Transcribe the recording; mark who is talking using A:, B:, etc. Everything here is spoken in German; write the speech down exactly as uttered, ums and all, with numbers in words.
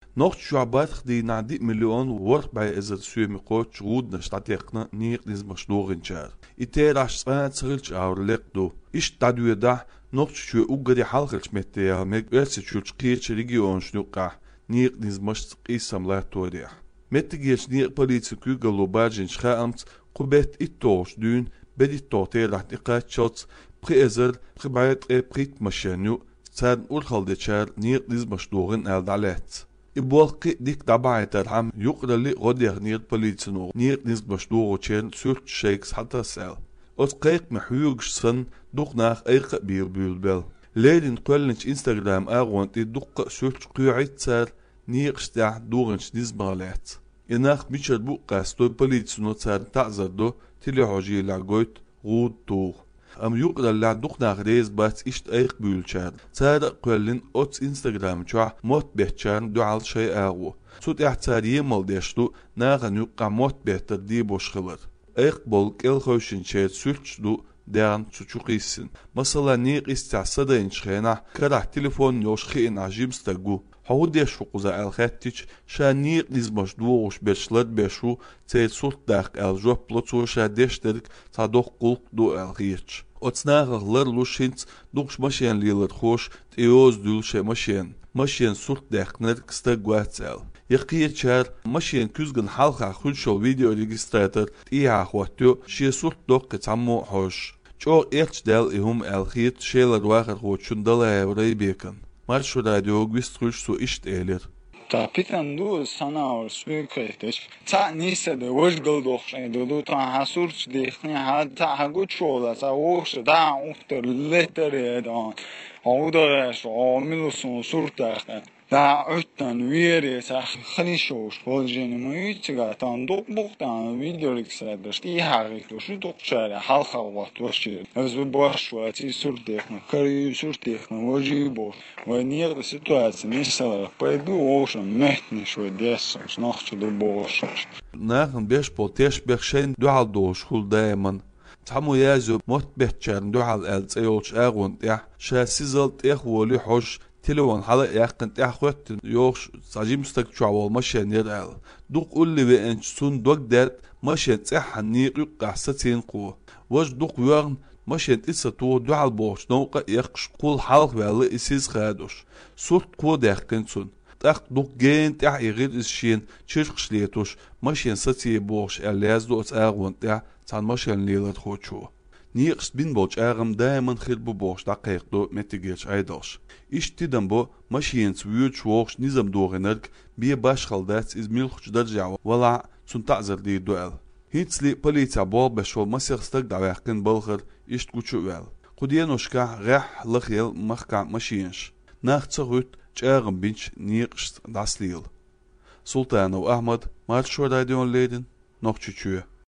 A: Noch schuabat die na di Million Wort bei es zu mi qoch rud na statekna nicht dis machdorin char. Ite das zrilch aurlek do. Ich tadue da noch schu ugadi halgelch mit der meg erste schulskirche region schnuqa nicht dis mach qisam la todia. Met gees niet politie kugel lobajin schaamts qubet itosh dun بدي توتير راح تقات شوتس بريزر خبايت بريت مشانو سان أول دشار نير ديز مشدورن الدالات إبوالقي ديك دبعت الحم يقدر لي غدير نير بوليتسنو نير ديز مشدورو تشين سورت شيكس حتى سال أتقيق محيوغ سن دوق ناخ أيق بير بيلبل ليدن قولنش إنستغرام أغوان تي دوق سورت قيعيت سال نير شتاع دورنش ديز مغالات إناخ ميشر بوقع ستوي بوليتسنو سان تعزر دو تلي حاجي لعقوت غود توغ أم يقدر لعدوق ناغريز بات إشت أيق بيولشار تار قولن أوتس إنستغرام جوع موت بيهتشان دوعال شي آغو سوت احتار يمال ديشتو ناغن يقع موت بيهتر دي بوشخلر أيق بولك الخوشن شايد سوتش دو ديان تشوقيسن مثلا نيق استعصد إنشخينا كراح تليفون يوشخين عجيم ستاقو حود يشوق زا الخاتيش شانيق نزمش دوغش بيشلت بيشو تيد سلط داق الجوه بلطو شاديشترك تادوق قلق دو الغيرش اتناغ غلر لوشينت دوغش ماشين ليلر خوش تيوز دولش ماشين ماشين سلط داق نرك ستاقواتسال يقير شار ماشين كوزغن حالخا خلشو فيديو ريجستراتر تيها خواتيو شي سلط دوق تامو حوش جو إيرش دال إهم الخيط شيلر واخر خوشون دالا هوري بيكن Marşu radyo güstrüş su işt elir.
B: Ta pitan du sana or spürkreitisch. Ta nisse de wurgel doch du du ta hasurch dich ni hat ta gut schola sa hoch da unter letter da. Oder so minus so surta. Da ötten wir sag khnishosh boljen muitga tan dok boktan video extrader sti harik do shu dok chara hal khawat washir az bosh wati surteh kari surteh waji bo wa nier de situatie nisala paidu ocean metni shu des noch zu do bosh
A: nach en besh potesh bechen do hal do shul daiman tamu yazu mot behchan do hal el tsayolch agun ya shasizalt ehwoli hosh تلوان حالا يقن تأخوت يوش ساجيم ستك شعوال ماشين يرعل دوق قولي بأنش سون دوك دارت ماشين تسحن نيقيق قحستين قوة واش دوق يوغن ماشين تساتو دوعال بوش نوقع يقش قول حالق والي إسيز خادوش سورت قوة داقن سون تاق دوق جين تاع يغير إسشين تشرقش ليتوش ماشين ساتي بوش ألياز دو أتاغوان تاع تان ماشين ليلت خوتشو نيقس بين بوش آغم دايما خير بوش دقيق دو متجيش عيداش إيش تدم بو ماشين سويوش ووش نظام دوغنرك بيه باش خلدات إز ميلخش درجع ولا سن تعذر دي دوال هيتسلي بوليتيا بول بشول مسيخ ستك دعواقين بلغر إيش تكوشو وال قدينوشكا غاح لخيل مخكا ماشينش ناخ تغوت جاغم بينش نيقش داسليل سلطان و أحمد مارشو راديون ليدن نوخ تشوه